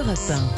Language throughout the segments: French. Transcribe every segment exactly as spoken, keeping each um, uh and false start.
Europe un.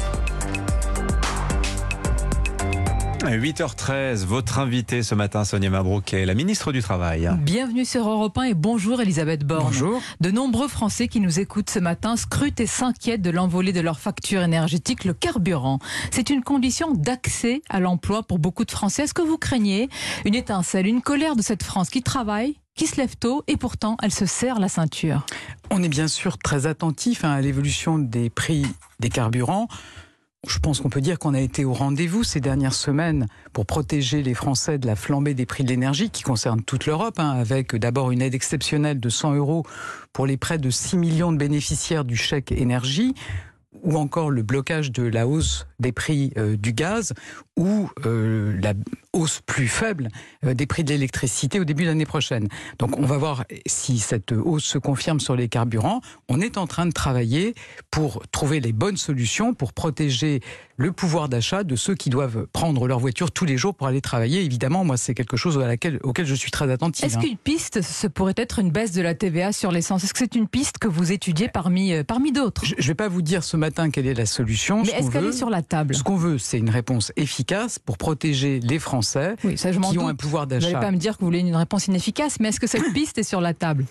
huit heures treize, votre invitée ce matin, Sonia Mabrouk, est la ministre du Travail. Bienvenue sur Europe un et bonjour Elisabeth Borne. Bonjour. De nombreux Français qui nous écoutent ce matin scrutent et s'inquiètent de l'envolée de leur facture énergétique, le carburant. C'est une condition d'accès à l'emploi pour beaucoup de Français. Est-ce que vous craignez une étincelle, une colère de cette France qui travaille, qui se lève tôt et pourtant elle se serre la ceinture? On est bien sûr très attentif à l'évolution des prix des carburants. Je pense qu'on peut dire qu'on a été au rendez-vous ces dernières semaines pour protéger les Français de la flambée des prix de l'énergie qui concerne toute l'Europe, hein, avec d'abord une aide exceptionnelle de cent euros pour les près de six millions de bénéficiaires du chèque énergie, ou encore le blocage de la hausse des prix euh, du gaz, ou euh, la hausse plus faible euh, des prix de l'électricité au début de l'année prochaine. Donc on va voir si cette hausse se confirme sur les carburants. On est en train de travailler pour trouver les bonnes solutions pour protéger le pouvoir d'achat de ceux qui doivent prendre leur voiture tous les jours pour aller travailler. Évidemment, moi, c'est quelque chose à laquelle, auquel je suis très attentive. Est-ce hein. qu'une piste, ce pourrait être une baisse de la T V A sur l'essence? Est-ce que c'est une piste que vous étudiez parmi, euh, parmi d'autres? Je ne vais pas vous dire ce matin quelle est la solution. Mais Ce est-ce qu'on qu'elle veut, est sur la table? Ce qu'on veut, c'est une réponse efficace pour protéger les Français Oui, ça, je m'en qui ont doute. un pouvoir Vous d'achat. n'allez pas me dire que vous voulez une réponse inefficace, mais est-ce que cette piste est sur la table?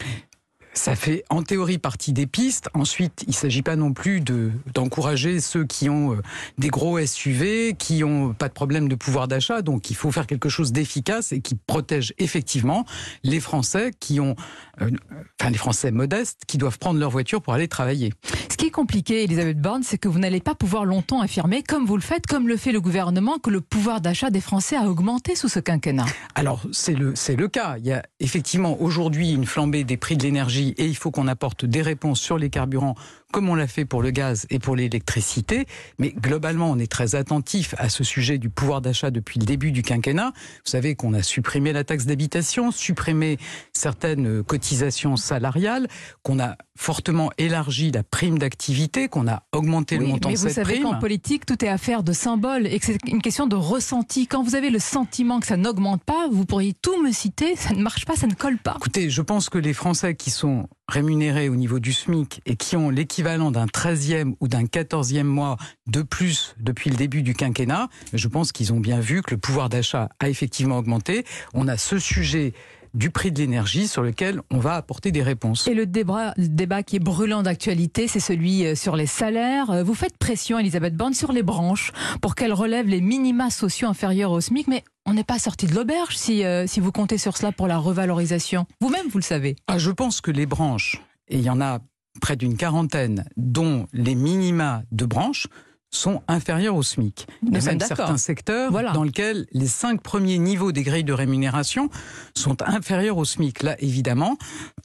Ça fait en théorie partie des pistes. Ensuite, il ne s'agit pas non plus de, d'encourager ceux qui ont euh, des gros S U V, qui n'ont pas de problème de pouvoir d'achat. Donc il faut faire quelque chose d'efficace et qui protège effectivement les Français qui ont, euh, enfin les Français modestes, qui doivent prendre leur voiture pour aller travailler. Ce qui est compliqué, Elisabeth Borne, c'est que vous n'allez pas pouvoir longtemps affirmer, comme vous le faites, comme le fait le gouvernement, que le pouvoir d'achat des Français a augmenté sous ce quinquennat. Alors, c'est le, c'est le cas. Il y a effectivement aujourd'hui une flambée des prix de l'énergie et il faut qu'on apporte des réponses sur les carburants comme on l'a fait pour le gaz et pour l'électricité. Mais globalement, on est très attentif à ce sujet du pouvoir d'achat depuis le début du quinquennat. Vous savez qu'on a supprimé la taxe d'habitation, supprimé certaines cotisations salariales, qu'on a fortement élargi la prime d'activité, qu'on a augmenté Oui, le montant mais de vous cette savez prime. qu'en politique, tout est affaire de symboles et que c'est une question de ressenti. Quand vous avez le sentiment que ça n'augmente pas, vous pourriez tout me citer, ça ne marche pas, ça ne colle pas. Écoutez, je pense que les Français qui sont rémunérés au niveau du SMIC et qui ont l'équivalent d'un treizième ou d'un quatorzième mois de plus depuis le début du quinquennat, je pense qu'ils ont bien vu que le pouvoir d'achat a effectivement augmenté. On a ce sujet du prix de l'énergie sur lequel on va apporter des réponses. Et le débat, le débat qui est brûlant d'actualité, c'est celui sur les salaires. Vous faites pression, Elisabeth Borne, sur les branches pour qu'elles relèvent les minima sociaux inférieurs au SMIC, mais on n'est pas sorti de l'auberge si, euh, si vous comptez sur cela pour la revalorisation. Vous-même, vous le savez. Ah, je pense que les branches, et il y en a près d'une quarantaine, dont les minima de branches, sont inférieurs au SMIC. Nous Il y a sommes même d'accord. certains secteurs Voilà. dans lesquels les cinq premiers niveaux des grilles de rémunération sont inférieurs au SMIC. Là, évidemment,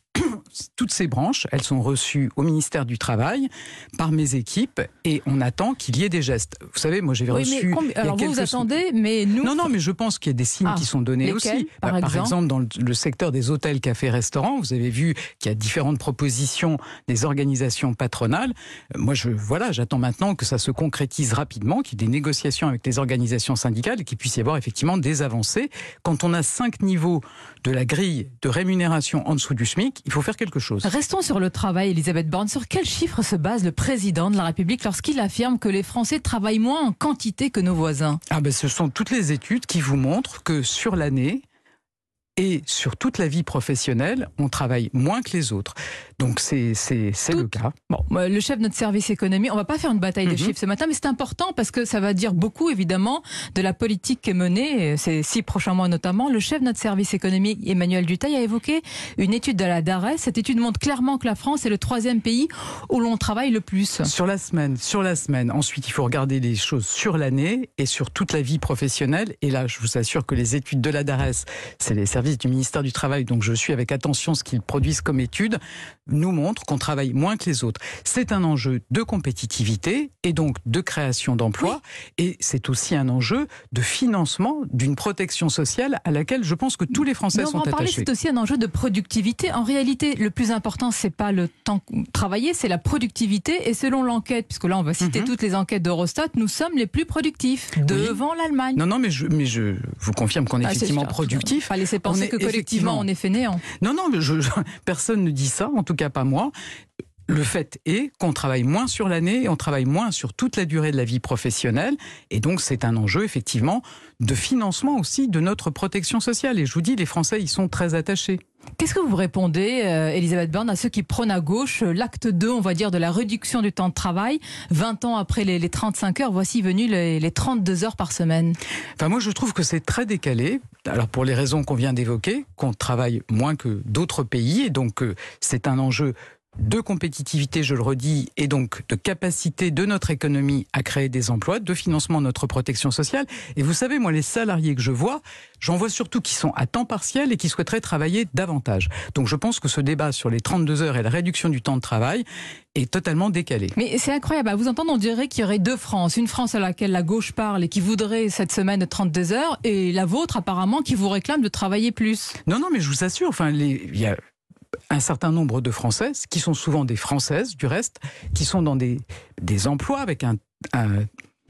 toutes ces branches, elles sont reçues au ministère du Travail par mes équipes et on attend qu'il y ait des gestes. Vous savez, moi j'avais Oui, reçu... mais combi- il y a alors vous vous quelques- attendez, mais nous... Non, non, mais je pense qu'il y a des signes Ah, qui sont donnés lesquels, aussi. par Bah, exemple dans le, le secteur des hôtels, cafés, restaurants, vous avez vu qu'il y a différentes propositions des organisations patronales. Euh, Moi, je, voilà, j'attends maintenant que ça se concrétise rapidement, qu'il y ait des négociations avec les organisations syndicales et qu'il puisse y avoir effectivement des avancées. Quand on a cinq niveaux de la grille de rémunération en dessous du SMIC, il faut faire quelque chose. Restons sur le travail, Elisabeth Borne. Sur quel chiffre se base le président de la République lorsqu'il affirme que les Français travaillent moins en quantité que nos voisins? Ah ben, ce sont toutes les études qui vous montrent que sur l'année et sur toute la vie professionnelle, on travaille moins que les autres. Donc c'est, c'est, c'est Tout- le cas. Bon, le chef de notre service économie, on va pas faire une bataille de Mhm. chiffres ce matin, mais c'est important parce que ça va dire beaucoup, évidemment, de la politique qui est menée ces six prochains mois notamment. Le chef de notre service économique, Emmanuel Dutheil, a évoqué une étude de la DARES. Cette étude montre clairement que la France est le troisième pays où l'on travaille le plus. Sur la semaine, sur la semaine. Ensuite, il faut regarder les choses sur l'année et sur toute la vie professionnelle. Et là, je vous assure que les études de la DARES, c'est les services du ministère du Travail, donc je suis avec attention ce qu'ils produisent comme études, nous montrent qu'on travaille moins que les autres. C'est un enjeu de compétitivité et donc de création d'emplois. Oui. Et c'est aussi un enjeu de financement d'une protection sociale à laquelle je pense que tous les Français Mais on sont va en parler, attachés. c'est aussi un enjeu de productivité. En réalité, le plus important, c'est pas le temps travaillé, c'est la productivité. Et selon l'enquête, puisque là on va citer mm-hmm. toutes les enquêtes d'Eurostat, nous sommes les plus productifs devant oui. l'Allemagne. Non, non, mais je, mais je vous confirme qu'on est ah, effectivement productif. Pas laisser penser on est que collectivement on est fainéant. Non, non, mais je, je, personne ne dit ça, en tout cas pas moi. Le fait est qu'on travaille moins sur l'année et on travaille moins sur toute la durée de la vie professionnelle. Et donc, c'est un enjeu, effectivement, de financement aussi de notre protection sociale. Et je vous dis, les Français y sont très attachés. Qu'est-ce que vous répondez, euh, Elisabeth Borne, à ceux qui prônent à gauche euh, l'acte deux, on va dire, de la réduction du temps de travail, vingt ans après les, les trente-cinq heures, voici venu les, les trente-deux heures par semaine? Enfin, moi, je trouve que c'est très décalé. Alors, pour les raisons qu'on vient d'évoquer, qu'on travaille moins que d'autres pays, et donc euh, c'est un enjeu de compétitivité, je le redis, et donc de capacité de notre économie à créer des emplois, de financement de notre protection sociale. Et vous savez, moi, les salariés que je vois, j'en vois surtout qui sont à temps partiel et qui souhaiteraient travailler davantage. Donc je pense que ce débat sur les trente-deux heures et la réduction du temps de travail est totalement décalé. Mais c'est incroyable, à vous entendre, on dirait qu'il y aurait deux France. Une France à laquelle la gauche parle et qui voudrait cette semaine de trente-deux heures, et la vôtre, apparemment, qui vous réclame de travailler plus. Non, non, mais je vous assure, enfin, les, il y a un certain nombre de Françaises, qui sont souvent des Françaises du reste, qui sont dans des, des emplois avec, un, un,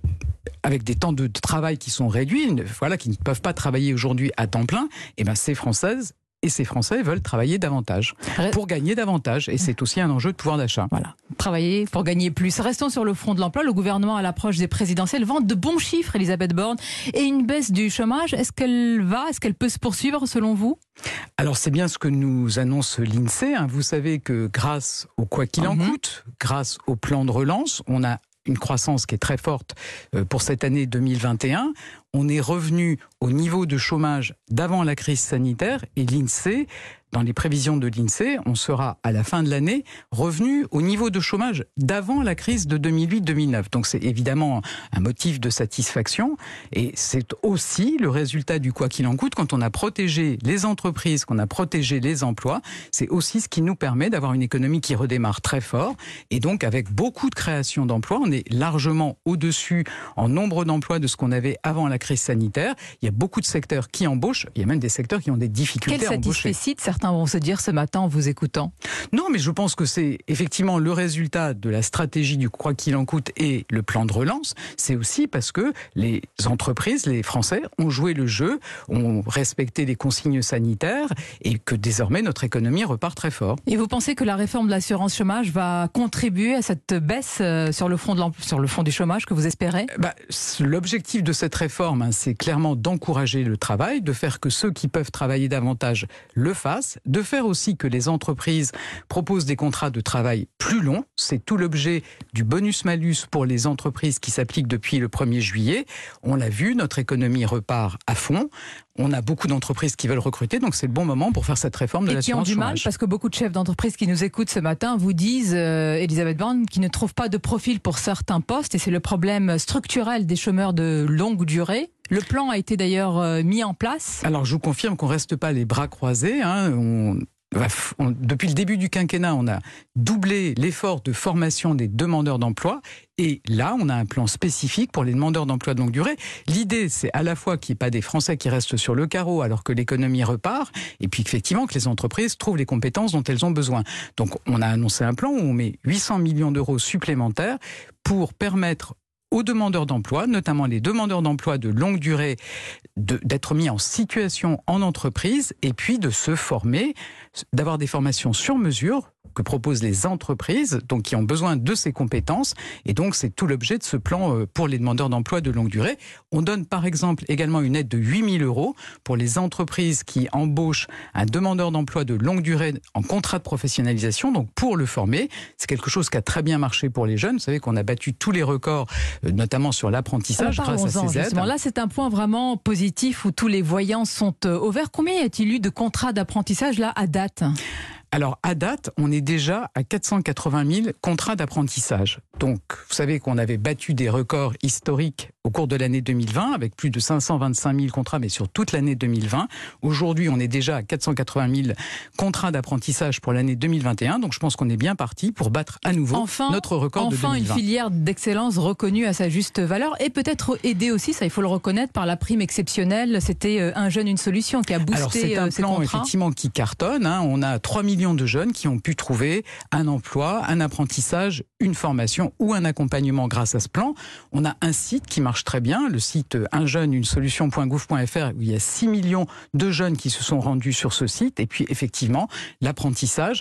avec des temps de travail qui sont réduits, voilà, qui ne peuvent pas travailler aujourd'hui à temps plein. Et bien ces Françaises et ces Français veulent travailler davantage pour gagner davantage. Et c'est aussi un enjeu de pouvoir d'achat. Voilà, travailler pour gagner plus. Restons sur le front de l'emploi. Le gouvernement, à l'approche des présidentielles, vante de bons chiffres, Elisabeth Borne, et une baisse du chômage. Est-ce qu'elle va, est-ce qu'elle peut se poursuivre selon vous? Alors c'est bien ce que nous annonce l'INSEE. Hein. Vous savez que grâce au quoi qu'il en Mm-hmm. coûte, grâce au plan de relance, on a une croissance qui est très forte pour cette année deux mille vingt et un. On est revenu au niveau de chômage d'avant la crise sanitaire, et l'INSEE, dans les prévisions de l'INSEE, on sera à la fin de l'année revenu au niveau de chômage d'avant la crise de deux mille huit deux mille neuf. Donc c'est évidemment un motif de satisfaction, et c'est aussi le résultat du quoi qu'il en coûte. Quand on a protégé les entreprises, qu'on a protégé les emplois, c'est aussi ce qui nous permet d'avoir une économie qui redémarre très fort, et donc avec beaucoup de création d'emplois. On est largement au-dessus en nombre d'emplois de ce qu'on avait avant la crise sanitaire. Il y a beaucoup de secteurs qui embauchent, il y a même des secteurs qui ont des difficultés Quel à embaucher. satisfecit, certains vont se dire ce matin en vous écoutant. Non, mais je pense que c'est effectivement le résultat de la stratégie du quoi qu'il en coûte et le plan de relance. C'est aussi parce que les entreprises, les Français, ont joué le jeu, ont respecté les consignes sanitaires, et que désormais notre économie repart très fort. Et vous pensez que la réforme de l'assurance chômage va contribuer à cette baisse sur le front, de sur le front du chômage que vous espérez? bah, L'objectif de cette réforme, hein, c'est clairement d'encourager le travail, de faire que ceux qui peuvent travailler davantage le fassent, de faire aussi que les entreprises proposent des contrats de travail plus longs. C'est tout l'objet du bonus-malus pour les entreprises qui s'applique depuis le premier juillet. On l'a vu, notre économie repart à fond. On a beaucoup d'entreprises qui veulent recruter, donc c'est le bon moment pour faire cette réforme de l'assurance chômage. Et qui ont du mal, parce que beaucoup de chefs d'entreprise qui nous écoutent ce matin vous disent, euh, Elisabeth Borne, qu'ils ne trouvent pas de profil pour certains postes, et c'est le problème structurel des chômeurs de longue durée. Le plan a été d'ailleurs euh, mis en place. Alors je vous confirme qu'on ne reste pas les bras croisés. Hein. On... On, depuis le début du quinquennat, on a doublé l'effort de formation des demandeurs d'emploi. Et là, on a un plan spécifique pour les demandeurs d'emploi de longue durée. L'idée, c'est à la fois qu'il n'y ait pas des Français qui restent sur le carreau alors que l'économie repart, et puis effectivement que les entreprises trouvent les compétences dont elles ont besoin. Donc on a annoncé un plan où on met huit cents millions d'euros supplémentaires pour permettre aux demandeurs d'emploi, notamment les demandeurs d'emploi de longue durée, de, d'être mis en situation en entreprise, et puis de se former, d'avoir des formations sur mesure que proposent les entreprises, donc qui ont besoin de ces compétences. Et donc c'est tout l'objet de ce plan pour les demandeurs d'emploi de longue durée. On donne par exemple également une aide de huit mille euros pour les entreprises qui embauchent un demandeur d'emploi de longue durée en contrat de professionnalisation, donc pour le former. C'est quelque chose qui a très bien marché pour les jeunes. Vous savez qu'on a battu tous les records, notamment sur l'apprentissage, Alors, grâce à ces aides. Justement. Là, c'est un point vraiment positif où tous les voyants sont au vert. Combien y a-t-il eu de contrats d'apprentissage là à date ? Alors, à date, on est déjà à quatre cent quatre-vingt mille contrats d'apprentissage. Donc, vous savez qu'on avait battu des records historiques au cours de l'année deux mille vingt, avec plus de cinq cent vingt-cinq mille contrats, mais sur toute l'année deux mille vingt. Aujourd'hui, on est déjà à quatre cent quatre-vingt mille contrats d'apprentissage pour l'année deux mille vingt et un. Donc, je pense qu'on est bien parti pour battre à nouveau enfin, notre record enfin de deux mille vingt. Enfin, une filière d'excellence reconnue à sa juste valeur, et peut-être aidée aussi, ça il faut le reconnaître, par la prime exceptionnelle. C'était Un jeune, une solution qui a boosté Alors, c'est un ces plan contrats. effectivement qui cartonne. Hein. On a trois millions de jeunes qui ont pu trouver un emploi, un apprentissage, une formation ou un accompagnement grâce à ce plan. On a un site qui marche très bien, le site un jeune une solution point gouv point f r, où il y a six millions de jeunes qui se sont rendus sur ce site. Et puis effectivement, l'apprentissage,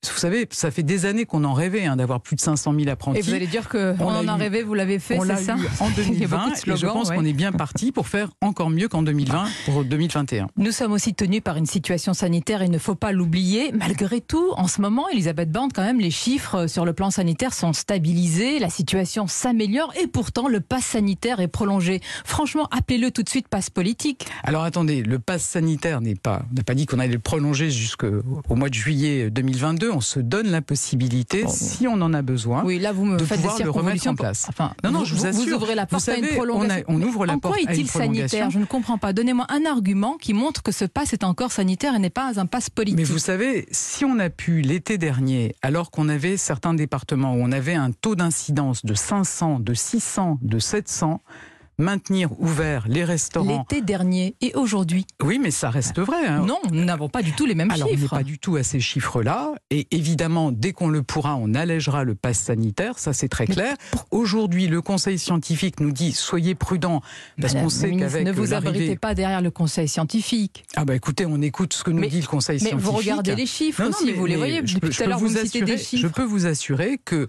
vous savez, ça fait des années qu'on en rêvait hein, d'avoir plus de cinq cent mille apprentis. Et vous allez dire qu'on en a rêvé, vous l'avez fait, c'est ça? On l'a eu en deux mille vingt slogans, et je pense ouais. qu'on est bien parti pour faire encore mieux qu'en deux mille vingt pour deux mille vingt et un. Nous sommes aussi tenus par une situation sanitaire, il ne faut pas l'oublier. Malgré tout, en ce moment, Elisabeth Borne, quand même, les chiffres sur le plan sanitaire sont stabilisés, la situation s'améliore et pourtant le pass sanitaire est prolongé. Franchement, appelez-le tout de suite passe politique. Alors attendez, le pass sanitaire n'est pas, on n'a pas dit qu'on allait le prolonger jusqu'au mois de juillet deux mille vingt-deux. On se donne la possibilité, oh, si on en a besoin, oui, là vous me de faites pouvoir des le remettre en place. Enfin, non, non, vous, je vous assure. Vous ouvrez la porte vous savez, à une prolongation. On, a, on ouvre la en porte quoi à une est-il sanitaire? Je ne comprends pas. Donnez-moi un argument qui montre que ce pass est encore sanitaire et n'est pas un pass politique. Mais vous savez, si on a pu l'été dernier, alors qu'on avait certains départements où on avait un taux d'incidence de cinq cents, de six cents, de sept cents, maintenir ouverts les restaurants. L'été dernier et aujourd'hui. Oui, mais ça reste vrai. Hein. Non, nous n'avons pas du tout les mêmes Alors, chiffres. Alors, on n'est pas du tout à ces chiffres-là. Et évidemment, dès qu'on le pourra, on allègera le pass sanitaire. Ça, c'est très clair. Aujourd'hui, le Conseil scientifique nous dit soyez prudents parce qu'on sait qu'avec ne vous abritez pas derrière le Conseil scientifique. Ah bah écoutez, on écoute ce que nous mais, dit le Conseil mais scientifique. Mais vous regardez les chiffres non, aussi, non, mais, vous les voyez. Je, Depuis je tout à l'heure, vous me citez des chiffres. Je peux vous assurer que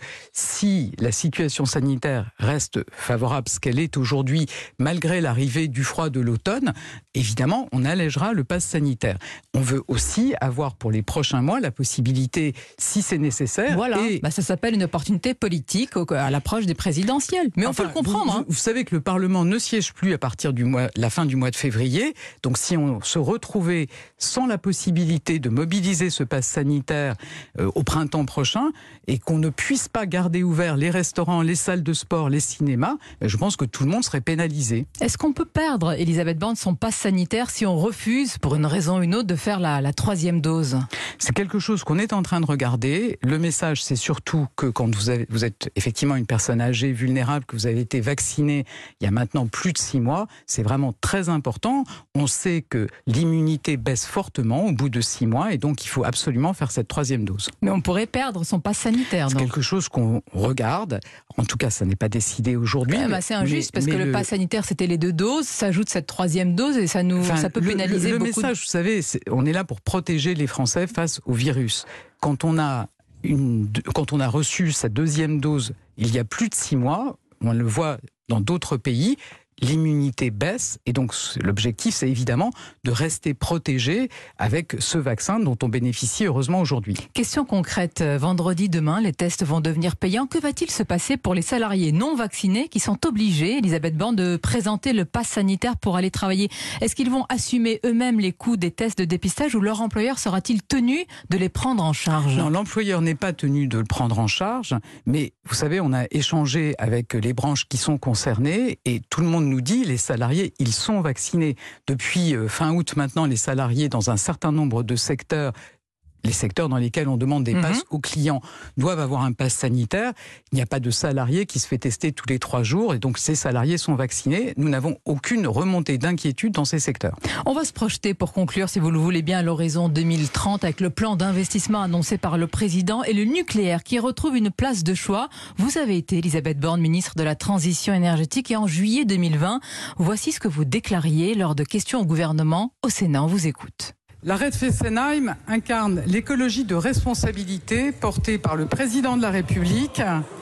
si la situation sanitaire reste favorable, ce qu'elle est aujourd'hui, malgré l'arrivée du froid de l'automne, évidemment, on allègera le pass sanitaire. On veut aussi avoir pour les prochains mois la possibilité, si c'est nécessaire... Voilà, et... bah ça s'appelle une opportunité politique à l'approche des présidentielles. Mais enfin, on peut le comprendre. Vous, hein. vous savez que le Parlement ne siège plus à partir du mois, la fin du mois de février. Donc si on se retrouvait sans la possibilité de mobiliser ce pass sanitaire euh, au printemps prochain et qu'on ne puisse pas garder ouverts les restaurants, les salles de sport, les cinémas, je pense que tout le monde serait pénalisé. Est-ce qu'on peut perdre, Elisabeth Borne, son pass sanitaire si on refuse, pour une raison ou une autre, de faire la, la troisième dose? C'est quelque chose qu'on est en train de regarder. Le message, c'est surtout que quand vous, avez, vous êtes effectivement une personne âgée, vulnérable, que vous avez été vacciné il y a maintenant plus de six mois, c'est vraiment très important. On sait que l'immunité baisse fortement au bout de six mois et donc il faut absolument faire cette troisième dose. Mais on pourrait perdre son pass sanitaire. C'est quelque chose qu'on regarde. En tout cas, ça n'est pas décidé aujourd'hui. C'est assez injuste mais, parce mais que le, le pass sanitaire, c'était les deux doses, s'ajoute cette troisième dose et ça, nous, enfin, ça peut le, pénaliser le, le beaucoup. Le message, de... vous savez, est, on est là pour protéger les Français face au virus. Quand on a, une, quand on a reçu sa deuxième dose il y a plus de six mois, on le voit dans d'autres pays, l'immunité baisse et donc l'objectif c'est évidemment de rester protégé avec ce vaccin dont on bénéficie heureusement aujourd'hui. Question concrète, vendredi demain les tests vont devenir payants. Que va-t-il se passer pour les salariés non vaccinés qui sont obligés, Elisabeth Borne, de présenter le pass sanitaire pour aller travailler? Est-ce qu'ils vont assumer eux-mêmes les coûts des tests de dépistage ou leur employeur sera-t-il tenu de les prendre en charge? Non, l'employeur n'est pas tenu de le prendre en charge, mais vous savez, on a échangé avec les branches qui sont concernées et tout le monde nous dit, les salariés, ils sont vaccinés. Depuis fin août maintenant, les salariés dans un certain nombre de secteurs, les secteurs dans lesquels on demande des passes mmh. aux clients, doivent avoir un pass sanitaire. Il n'y a pas de salarié qui se fait tester tous les trois jours et donc ces salariés sont vaccinés. Nous n'avons aucune remontée d'inquiétude dans ces secteurs. On va se projeter pour conclure, si vous le voulez bien, à l'horizon deux mille trente avec le plan d'investissement annoncé par le président et le nucléaire qui retrouve une place de choix. Vous avez été, Elisabeth Borne, ministre de la Transition énergétique et en juillet deux mille vingt, voici ce que vous déclariez lors de questions au gouvernement au Sénat. On vous écoute. L'arrêt de Fessenheim incarne l'écologie de responsabilité portée par le président de la République,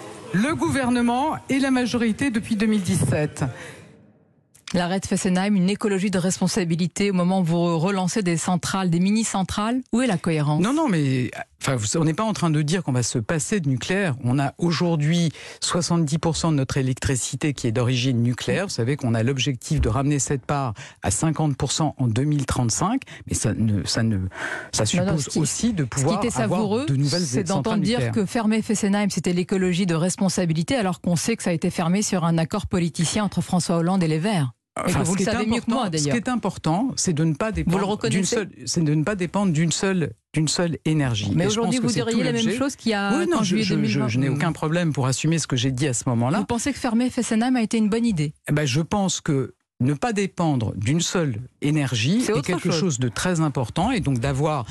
le gouvernement et la majorité depuis deux mille dix-sept. L'arrêt de Fessenheim, une écologie de responsabilité au moment où vous relancez des centrales, des mini-centrales. Où est la cohérence? Non, non, mais enfin, on n'est pas en train de dire qu'on va se passer de nucléaire. On a aujourd'hui soixante-dix pour cent de notre électricité qui est d'origine nucléaire. Vous savez qu'on a l'objectif de ramener cette part à cinquante pour cent en deux mille trente-cinq. Mais ça, ne, ça, ne, ça suppose non, non, qui, aussi de pouvoir avoir de nouvelles centrales nucléaires. C'est d'entendre dire que fermer Fessenheim, c'était l'écologie de responsabilité, alors qu'on sait que ça a été fermé sur un accord politicien entre François Hollande et les Verts. Enfin, vous le savez mieux que moi, d'ailleurs. Ce qui est important, c'est de ne pas dépendre d'une seule, c'est de ne pas dépendre d'une seule, d'une seule énergie. Mais aujourd'hui, vous diriez la même chose qu'il y a oui, non, en je, juillet deux mille vingt. Je, je n'ai aucun problème pour assumer ce que j'ai dit à ce moment-là. Vous pensez que fermer Fessenheim a été une bonne idée? Eh ben, je pense que ne pas dépendre d'une seule énergie est, est quelque chose. chose de très important et donc d'avoir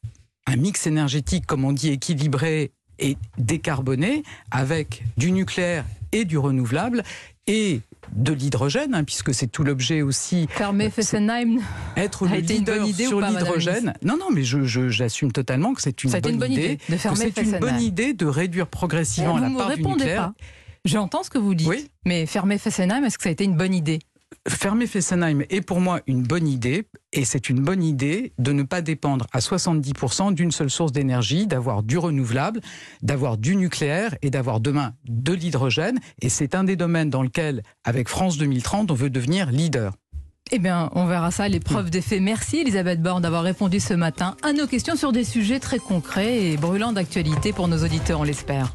un mix énergétique, comme on dit, équilibré et décarboné avec du nucléaire et du renouvelable et de l'hydrogène, hein, puisque c'est tout l'objet aussi. Fermer Fessenheim Être a le été une leader bonne idée sur ou pas, l'hydrogène. Non, non, mais je, je, j'assume totalement que c'est une, Ça a été bonne, une bonne idée, idée de fermer que c'est une Fessenheim. bonne idée de réduire progressivement vous la me part du répondez nucléaire. pas. J'entends ce que vous dites, Oui. mais fermer Fessenheim, est-ce que ça a été une bonne idée? Fermer Fessenheim est pour moi une bonne idée, et c'est une bonne idée de ne pas dépendre à soixante-dix pour cent d'une seule source d'énergie, d'avoir du renouvelable, d'avoir du nucléaire et d'avoir demain de l'hydrogène. Et c'est un des domaines dans lequel, avec France deux mille trente, on veut devenir leader. Eh bien, on verra ça, l'épreuve des faits. Merci Elisabeth Borne d'avoir répondu ce matin à nos questions sur des sujets très concrets et brûlants d'actualité pour nos auditeurs, on l'espère.